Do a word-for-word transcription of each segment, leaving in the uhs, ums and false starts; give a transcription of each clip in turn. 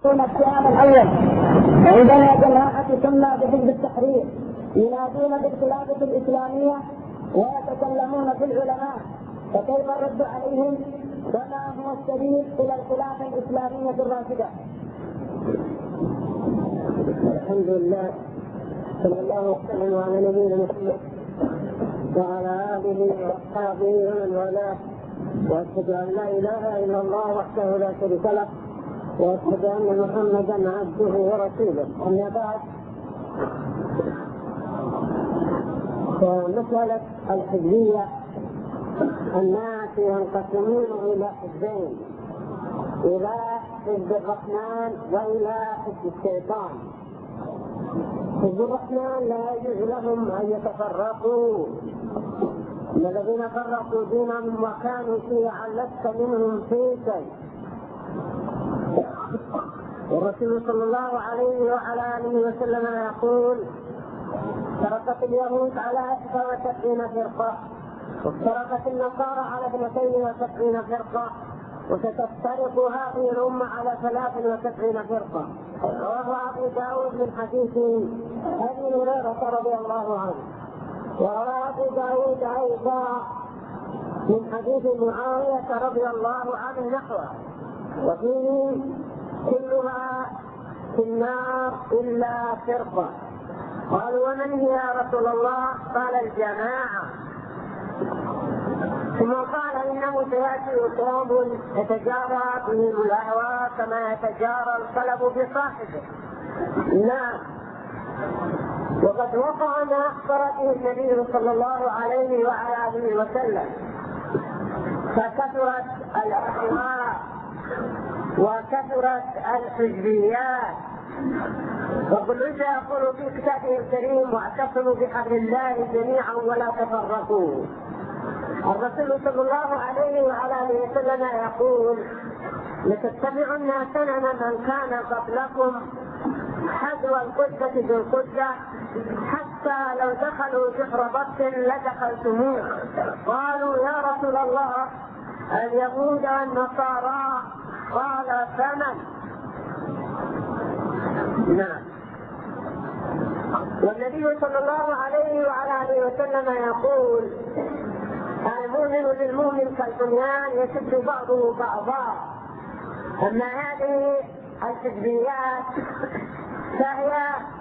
الكلام الأول. عندنا جماعة سمى بحزب التحرير ينادون بالخلافة الإسلامية ويتكلمون في العلماء، فكيف الرد عليهم وما هو السبيل إلى الخلافة الإسلامية الراشدة؟ الحمد لله، صلى الله وسلم على نبينا محمد وعلى آله وأصحابه ومن والاه، وأشهد أن لا إله إلا الله وحده لا شريك له، وأشهد أن محمدا عبده ورسوله. أما بعد، فمسألة الحزبية الناس ينقسمون إلى حزبين، إلى حزب الرحمن وإلى حزب الشيطان. حزب الرحمن لا يجوز لهم أن يتفرقوا، الذين فرقوا دينهم وكانوا شيعا لست منهم في شيء. والرسول صلى الله عليه وعلى آله وسلم يقول: افترقت اليهود على إحدى وسبعين فرقة، وافترقت النصارى على اثنتين وسبعين فرقة، وستفترق هذه الأمة على ثلاث وسبعين فرقة. رواه أبو داود من حديث أبي هريرة رضي الله عنه، وروى أبو داود أيضا من حديث معاوية رضي الله عنه نحوه، وفيه: كلها في النار إلا فرقة. قالوا: ومن هي يا رسول الله؟ قال: الجماعة. ثم قال: إنه سيأتي قوم يتجارى بهم الأهواء كما يتجارى الكلب بصاحبه. نعم، وقد وقع ما أخبر به النبي صلى الله عليه وعلى آله وسلم، فكثرت الأهواء وكثرت الحزبيات. رب العزة يقول في كتابه الكريم: واعتصموا بحبل الله جميعا ولا تفرقوا. الرسول صلى الله عليه وعلى اله وسلم يقول: لتتبعن سنن من كان قبلكم حذو القدة بالقدة، حتى لو دخلوا جحر بط لدخلتموه. قالوا: يا رسول الله، اليهود والنصارى؟ قال: فمن؟ نعم. والنبي صلى الله عليه وعلى اله وسلم يقول: المؤمن للمؤمن كالبنيان يشد بعضه بعضا. أما هذه الحزبيات فهي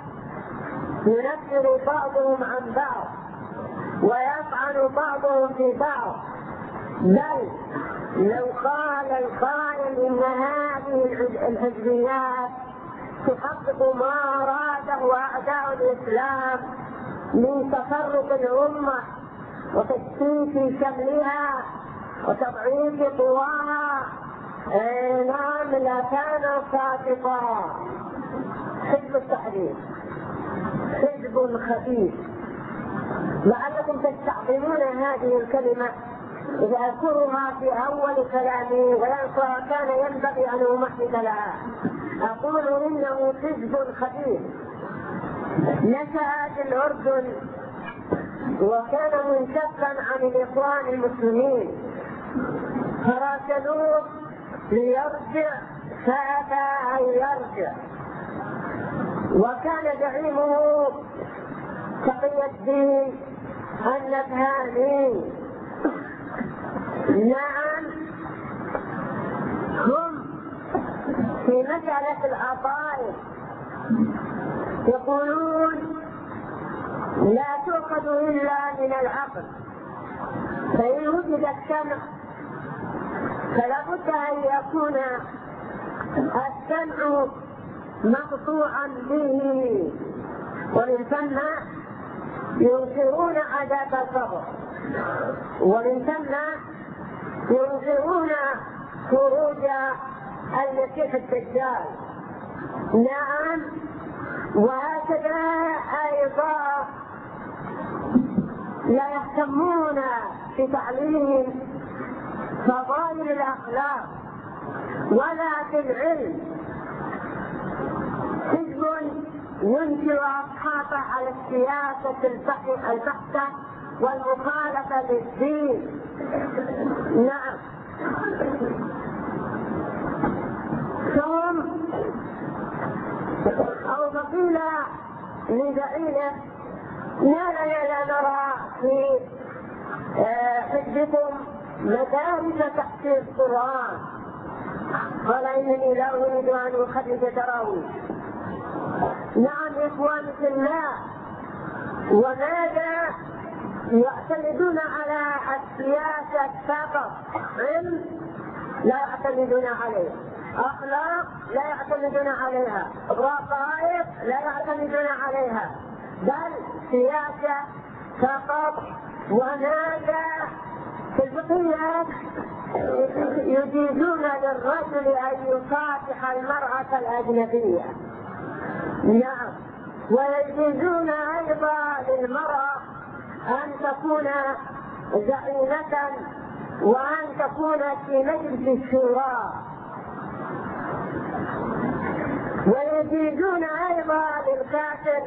ينفر بعضهم عن بعض ويطعن بعضهم في بعض، بل لو قال القائل إن هذه الحزبيات تحقق ما أراده أعداء الإسلام من تفرق الأمة وتشتيت شملها وتضعيف قواها، نعم لكان ساقطا. حزب التحرير حزب خبيث. لعلكم تستعظمون هذه الكلمة إذا أذكرها في أول كلامي، وكان ينبغي أن أمهد لها. أقول إنه حزب خبيث نشأ في الأردن، وكان منشقا عن الإخوان المسلمين، فراسلوه ليرجع فأبى أن يرجع. وكان زعيمه تقي الدين النبهاني. نعم، هم في مسألة العقائد يقولون: لا تؤخذ إلا من العقل، فإن وجد السمع فلا بد أن يكون السمع مقطوعا به. ومن ثم ينكرون عذاب القبر، ومن ثم ينكرون خروج المسيح الدجال. نعم، وهكذا أيضا لا يهتمون بتعليم فضائل الأخلاق ولا في العلم. حزب ينكر أصحابه على السياسة البحتة والمخالفة للدين. نعم، ثم وقيل لزعيمه: ما لنا لا نرى في حزبكم مدارس تحفيظ القرآن؟ قال: إنني لا أريد أن أخرج تراويح. نعم إخواني في الله، وماذا يعتمدون على السياسة فقط؟ علم لا يعتمدون عليه، أخلاق لا يعتمدون عليها، رقائق لا يعتمدون عليها، بل سياسة فقط. وماذا في البقية يجيزون للرجل أن يصافح المرأة الأجنبية. نعم، ويجيزون أيضا للمرأة أن تكون زعيمة وأن تكون في مجلس الشورى، ويجيزون أيضا للكافر.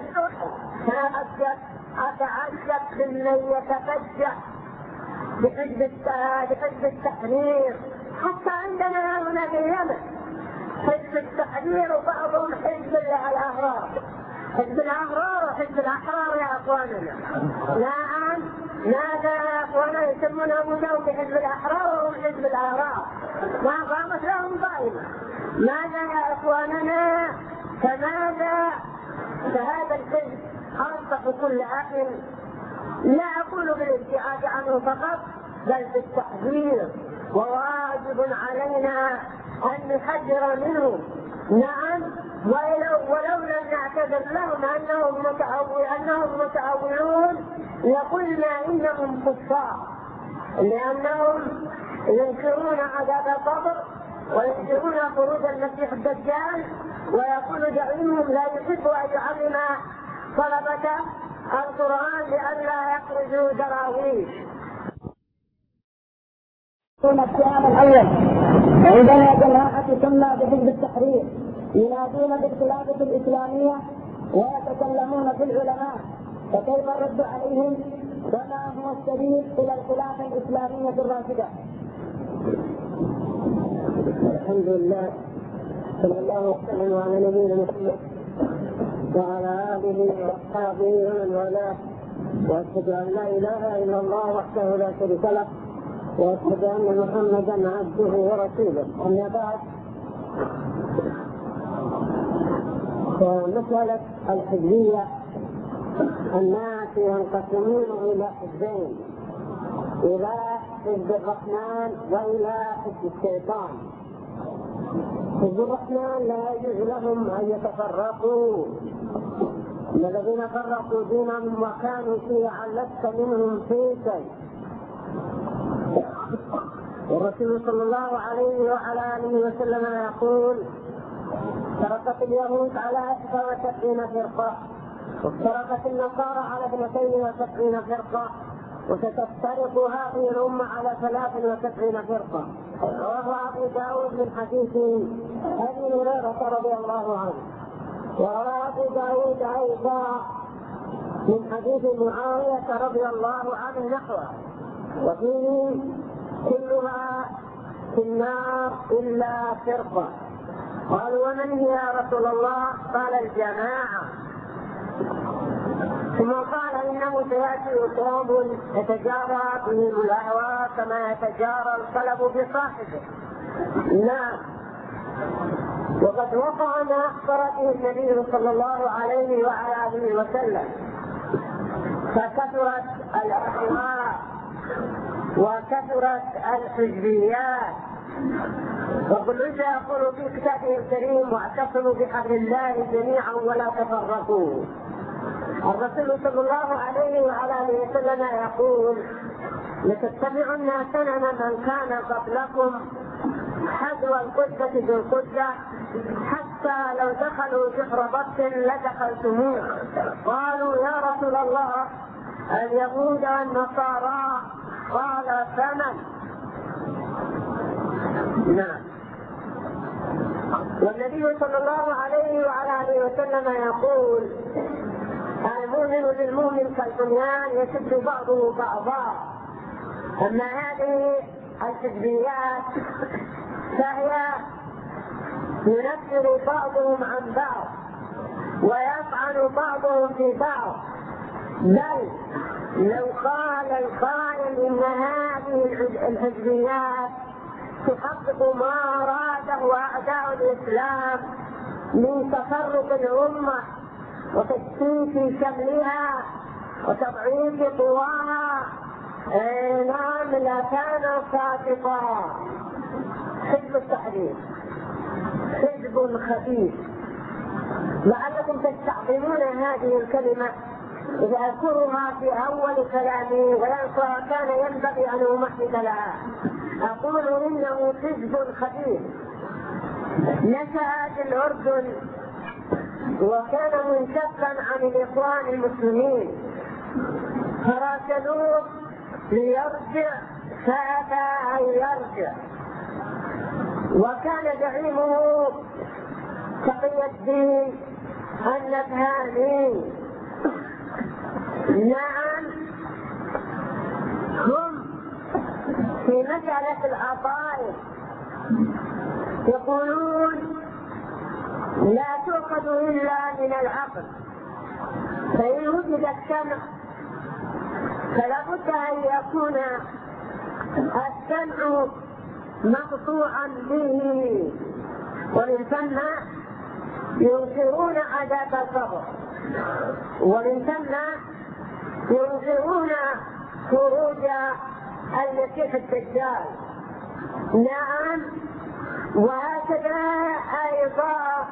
أتعجب ممن يتفجع بحزب بحزب التحرير، حتى عندنا هنا في اليمن حزب التحرير وبعضهم حزب الأحرار. حزب الأحرار وحزب الأحرار يا أخواننا. نعم، ماذا يا أخواننا يسمونه مجاوب حزب الأحرار وهم حزب الأحرار؟ ما قامت لهم قائمة. ماذا يا أخواننا؟ فماذا؟ فهذا الحزب أنصح كل أخ، لا أقول بالابتعاد عنه فقط بل بالتحذير، وواجب علينا أن نحذر منه. نعم، ولو, ولو لم نعتذر لهم أنهم متأول أنهم متأولون لقلنا إنهم كفار، لأنهم ينكرون عذاب القبر وينكرون خروج المسيح الدجال، ويقول زعيمهم لا يحب أن يعلم طلبة القرآن لئلا يخرجوا دراويش. السؤال الأول: عندنا جماعة تسمى بحزب التحرير ينادون بالخلافة الإسلامية ويتكلمون في العلماء، فكيف الرد عليهم؟ وما هو السبيل إلى الخلافة الإسلامية الراشدة؟ الحمد لله، صلى الله وسلم على نبينا محمد وعلى آله وأصحابه ومن والاه، وأشهد أن لا إله إلا الله وحده لا شريك له، وأشهد أن محمدا عبده ورسوله. أما بعد، فمسألة الحزبية الناس ينقسمون إلى حزبين: إلى حزب الرحمن وإلى حزب الشيطان. حزب الرحمن لا يجوز لهم أن يتفرقوا، الذين فرقوا دينهم وكانوا شيعا لست منهم في شيء. والرسول صلى الله عليه وعلى آله وسلم يقول: افترقت اليهود على إحدى وسبعين فرقة، وافترقت النصارى على اثنتين وسبعين فرقة، وستفترق هذه الأمة على ثلاث وسبعين فرقة. رواه أبو داود من حديث أبي هريرة رضي الله عنه، وروى أبو داود أيضا من حديث معاوية رضي الله عنه نحوه، وفيه: كلها في النار إلا فرقة. قالوا: ومن هي يا رسول الله؟ قال: الجماعة. ثم قال: إنه سيأتي قوم يتجارى بهم الأهواء كما يتجارى الكلب بصاحبه. نعم، وقد وقع ما أخبر به النبي صلى الله عليه وعلى آله وسلم، فكثرت الأهواء وكثرت الحزبيات. وقل عيسى يقول في كتابه الكريم: واعتصموا بحبل الله جميعا ولا تفرقوا. الرسول صلى الله عليه وعلى اله وسلم يقول: لتتبعن سنن من كان قبلكم حذو القدة بالقدة حتى لو دخلوا جحر بط لدخلتموه. قالوا: يا رسول الله، اليهود والنصارى؟ قال: فمن؟ نعم. والنبي صلى الله عليه وعلى اله وسلم يقول: المؤمن للمؤمن كالبنيان يشد بعضه بعضا. أما هذه الحزبيات فهي ينفر بعضهم عن بعض، ويطعن بعضهم في بعض. بل لو قال القائل إن هذه الحزبيات تحقق ما أراده أعداء الإسلام من تفرق الأمة وتشتيت شملها وتضعيف قواها، نعم لكان ساقطا. حزب التحرير حزب خبيث، لعلكم تستعظمون هذه الكلمة إذا أذكرها في أول كلامي، وكان ينبغي أن أمهد لها. أقول إنه حزب خبيث نشأ في الأردن، وكان منشقا عن الإخوان المسلمين، فراسلوه ليرجع فأبى أن يرجع، وكان زعيمه تقي الدين النبهاني. نعم، هم في مسألة العقائد يقولون لا تؤخذ إلا من العقل، فإن وجد السمع فلا بد أن يكون السمع مقطوعا به، ومن ثم ينكرون عذاب القبر، ومن ثم ينكرون خروج المسيح الدجال. نعم، وهكذا أيضا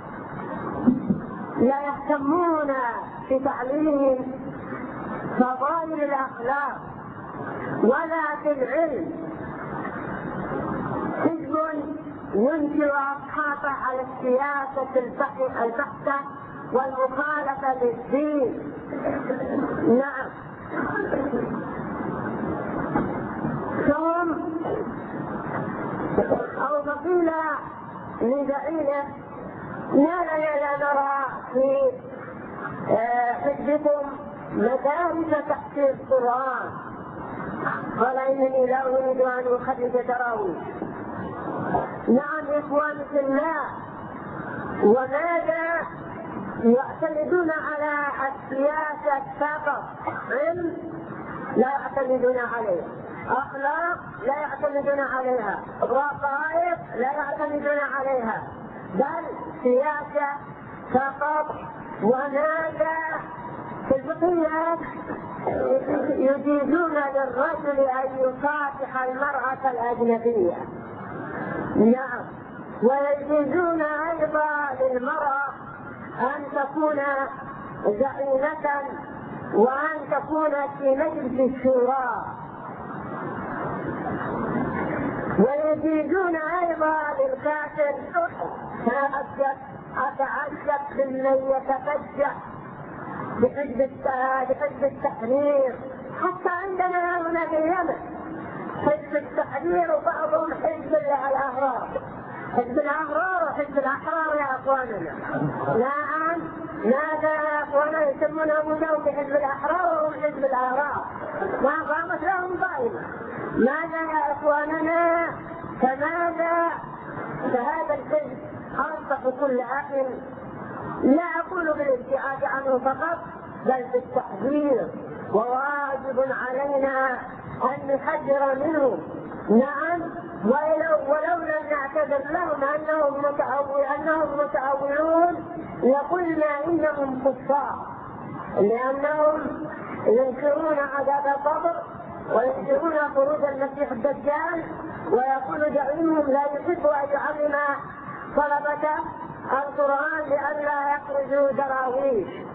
لا يهتمون بتعليم فضائل الأخلاق ولا في العلم. حزب ينكر أصحابه على السياسة البحتة والمخالفة للدين. نعم، ثم أو فقيل لزعيمه ما لنا لا نرى في حزبكم مدارس تحفيظ القرآن، قال إنني لا أريد أن أخرج تراويح. نعم إخواني في الله، وماذا يعتمدون على السياسة فقط؟ علم لا يعتمدون عليه، أخلاق لا يعتمدون عليها، رقائق لا يعتمدون عليها، بل سياسة فقط. وماذا في الفقهيات يجيزون للرجل أن يصافح المرأة الأجنبية. نعم، ويجيزون أيضا للمرأة أن تكون زعيمة وأن تكون في مجلس الشورى، ويجيزون أيضا للكافر. أتعجب ممن يتفجع بحزب بحزب التحرير، حتى عندنا هنا في اليمن حزب التحرير وبعضهم حزب الأحرار، حزب الأحرار وحزب الأحرار يا أخواننا. نعم، ماذا يا أخواننا يسمون أنفسهم بحزب الأحرار وهم حزب الأحرار؟ ما قامت لهم ضائمة. ماذا يا أخواننا؟ فماذا؟ فهذا الحزب أنصح كل أخ، لا أقول بالابتعاد عنه فقط بل بالتحذير، وواجب علينا أن نحذر منه. نعم، ولو, ولو لم نعتذر لهم أنهم متأول أنهم متأولون لقلنا إنهم كفار، لأنهم ينكرون عذاب القبر وينكرون خروج المسيح الدجال، ويقول زعيمهم لا يحب أن يعلم طلبة القرآن لئلا يخرجوا دراويش.